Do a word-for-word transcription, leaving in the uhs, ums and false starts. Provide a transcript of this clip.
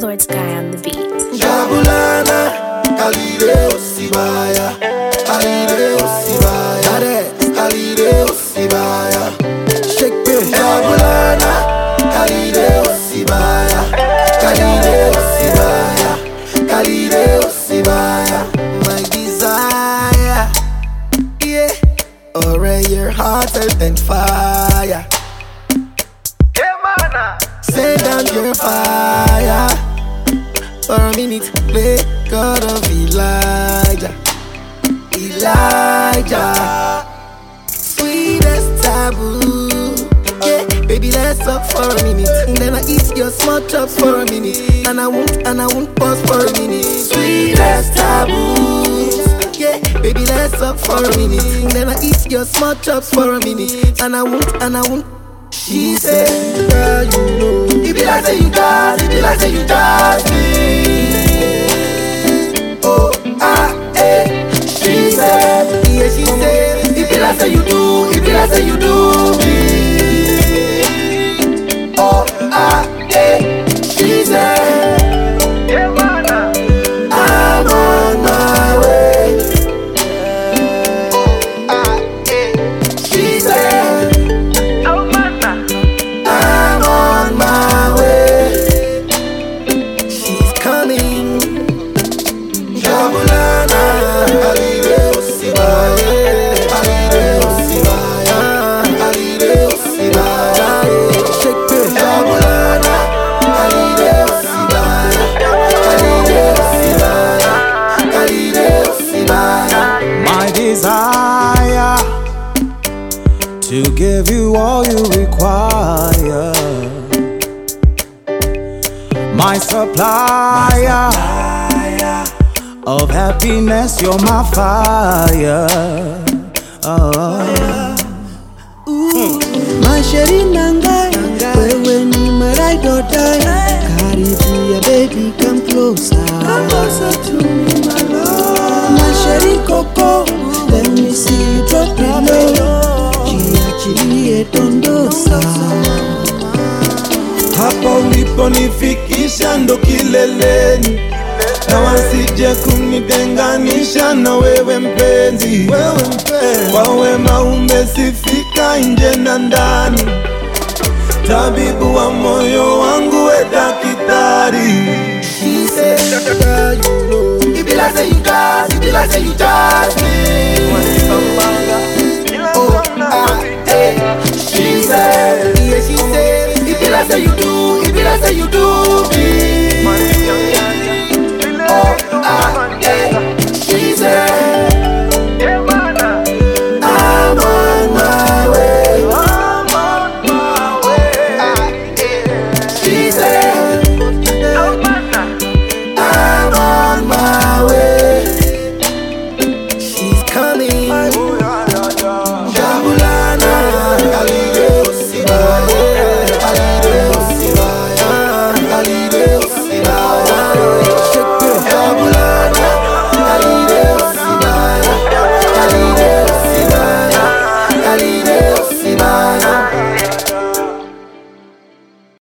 Lord Sky on the beat. Jabulana, Kalide Osibaya, Kalide Osibaya, Kalide Osibaya. Shake it, Jabulana, Kalide Osibaya, Kalide Osibaya, Kalide Osibaya. My desire, yeah, already your heart and fire. Send down your fire for a minute, play God of Elijah, Elijah. Sweetest taboo, yeah, baby, let's talk for a minute. And then I eat your small chops for a minute, and I won't, and I won't pause for a minute. Sweetest taboo, yeah, baby, let's talk for a minute. And then I eat your small chops for a minute, and I won't, and I won't. She said, girl, you know, it be like say you does, it be like say you does me. Oh, ah, eh. She said, yeah, she said, it be like say you do, it be like say you do me. Oh, ah, eh. She said, yeah, man, I'm on my way. Oh, ah, eh. She said, to give you all you require, my supplier of happiness, you're my fire. Oh. My sheri nanga, wewe ni my ride or die. Karibia baby, come closer, come closer to me, my love. My sheri coco, let me see you drop it low. Chiachilie dondosa. Hapa uliponifikisha ndo kileleni, na wasije kunitenganisha na wewe mpenzi. Kwa wema umesifika nje na ndani, tabibu wa moyo wangu we daktari. She said, girl, you know, it be like say you does, it be like say you does me.